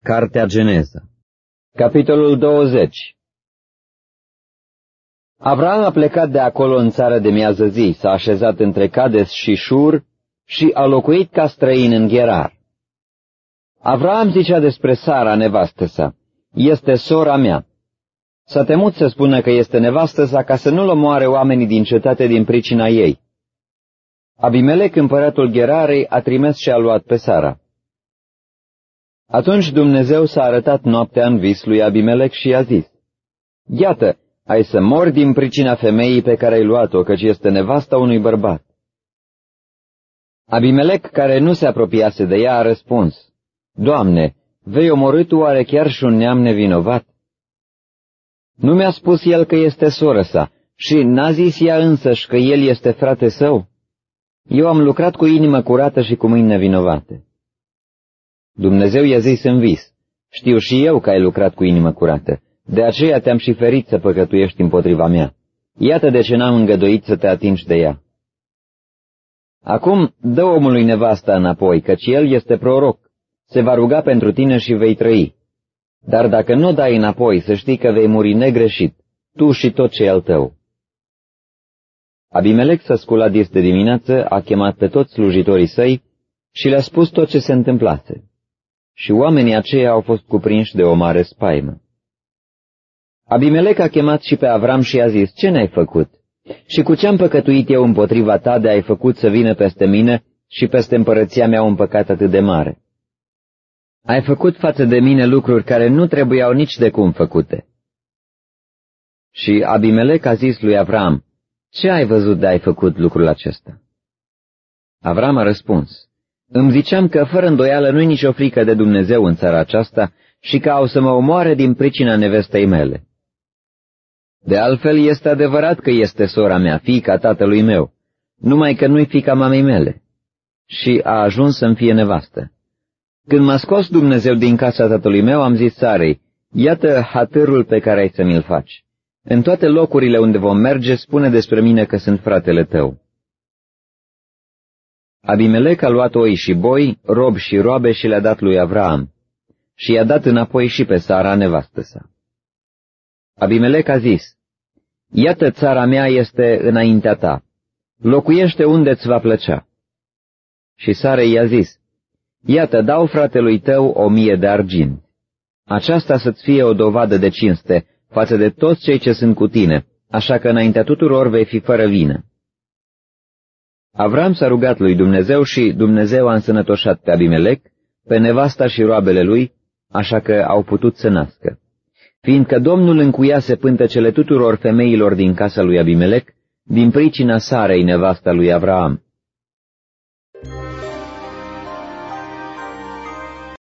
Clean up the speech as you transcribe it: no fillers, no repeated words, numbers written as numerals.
Cartea Geneza. Capitolul 20. Avram a plecat de acolo în țară de miază zi, s-a așezat între Cades și Șur și a locuit ca străin în Gerar. Avram zicea despre Sara, nevastă sa: este sora mea. S-a temut să spună că este nevastă sa ca să nu-l omoare oamenii din cetate din pricina ei. Abimelec, împăratul Gerarei, a trimis și a luat pe Sara. Atunci Dumnezeu s-a arătat noaptea în vis lui Abimelec și i-a zis: iată, ai să mori din pricina femeii pe care ai luat-o, căci este nevasta unui bărbat. Abimelec, care nu se apropiase de ea, a răspuns: Doamne, vei omorî tu oare chiar și un neam nevinovat? Nu mi-a spus el că este soră sa și n-a zis ea însăși că el este frate său? Eu am lucrat cu inimă curată și cu mâini nevinovate. Dumnezeu i-a zis în vis: știu și eu că ai lucrat cu inimă curată, de aceea te-am și ferit să păcătuiești împotriva mea. Iată de ce n-am îngăduit să te atingi de ea. Acum dă omului nevasta înapoi, căci el este proroc, se va ruga pentru tine și vei trăi. Dar dacă nu dai înapoi, să știi că vei muri negreșit, tu și tot ce e al tău. Abimelec s-a sculat dis de dimineață, a chemat pe toți slujitorii săi și le-a spus tot ce se întâmplase. Și oamenii aceia au fost cuprinși de o mare spaimă. Abimelec a chemat și pe Avram și i-a zis: ce ne-ai făcut? Și cu ce-am păcătuit eu împotriva ta de ai făcut să vină peste mine și peste împărăția mea un păcat atât de mare? Ai făcut față de mine lucruri care nu trebuiau nici de cum făcute. Și Abimelec a zis lui Avram: ce ai văzut de ai făcut lucrul acesta? Avram a răspuns: îmi ziceam că fără îndoială nu-i nicio frică de Dumnezeu în țara aceasta și că au să mă omoare din pricina nevestei mele. De altfel este adevărat că este sora mea, fiica tatălui meu, numai că nu-i fiica mamei mele. Și a ajuns să-mi fie nevastă. Când m-a scos Dumnezeu din casa tatălui meu, am zis Sarei: iată hatârul pe care ai să mi-l faci. În toate locurile unde vom merge, spune despre mine că sunt fratele tău. Abimelec a luat oi și boi, robi și roabe și le-a dat lui Avram și i-a dat înapoi și pe Sara, nevastă sa. Abimelec a zis: iată, țara mea este înaintea ta, locuiește unde-ți va plăcea. Și Sara i-a zis: iată, dau fratelui tău 1000 de argint. Aceasta să-ți fie o dovadă de cinste față de toți cei ce sunt cu tine, așa că înaintea tuturor vei fi fără vină. Avram s-a rugat lui Dumnezeu și Dumnezeu a însănătoșat pe Abimelec, pe nevasta și roabele lui, așa că au putut să nască. Fiindcă Domnul încuiase pântecele tuturor femeilor din casa lui Abimelec, din pricina Sarei, nevasta lui Avram.